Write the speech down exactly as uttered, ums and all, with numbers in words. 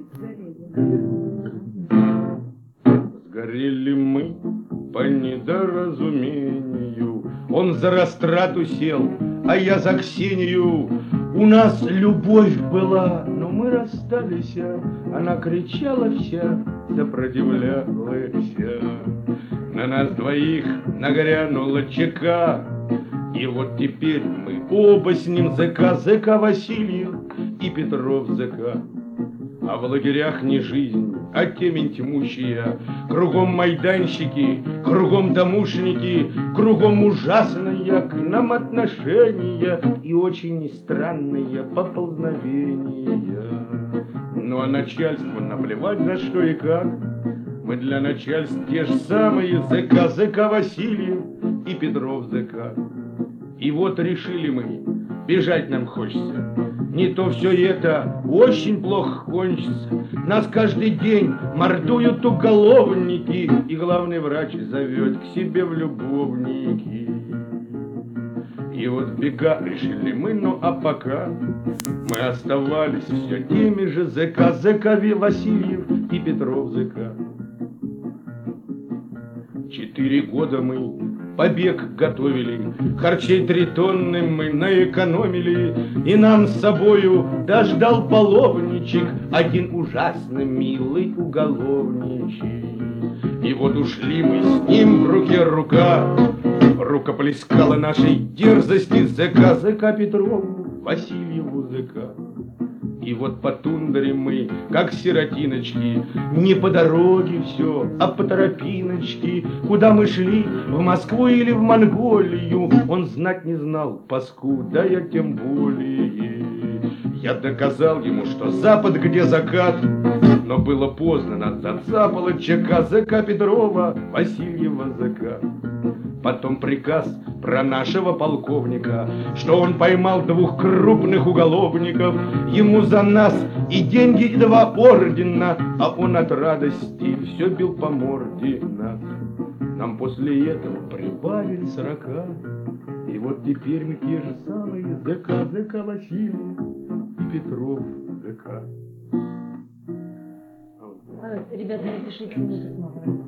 Сгорели мы по недоразумению. Он за растрату сел, а я за Ксению. У нас любовь была, но мы расстались. Она кричала вся, сопротивлялась. На нас двоих нагрянула чека. И вот теперь мы оба с ним ЗК, ЗК Васильев и Петров ЗК. А в лагерях не жизнь, а темень тьмущая. Кругом майданщики, кругом домушники, кругом ужасное к нам отношение и очень странные поползновения. Ну а начальству наплевать за что и как. Мы для начальства те же самые ЗК, ЗК Васильев и Петров ЗК. И вот решили мы, бежать нам хочется. Не то все это очень плохо кончится. Нас каждый день мордуют уголовники, и главный врач зовет к себе в любовники. И вот бега решили мы, ну а пока мы оставались все теми же ЗК, ЗК Васильев и Петров ЗК. Четыре года мы побег готовили, харчей три тонны мы наэкономили, и нам с собою дождал половничек, один ужасно милый уголовничек. И вот ушли мы с ним в руке рука, рукоплескала нашей дерзости ЗК, ЗК Петрову, Васильеву ЗК. И вот по тундре мы, как сиротиночки, не по дороге все, а по тропиночке. Куда мы шли, в Москву или в Монголию, он знать не знал, паскуда я тем более. Я доказал ему, что запад где закат, но было поздно, нас зацапало ЧК, ЗК Петрова, Васильева ЗК. Потом приказ про нашего полковника, что он поймал двух крупных уголовников, ему за нас и деньги, и два ордена, а он от радости все бил по морде нас. Нам после этого прибавили сорока, и вот теперь мы те же самые ЗК, ЗК Васильев и Петров ЗК. Ребята, напишите мне.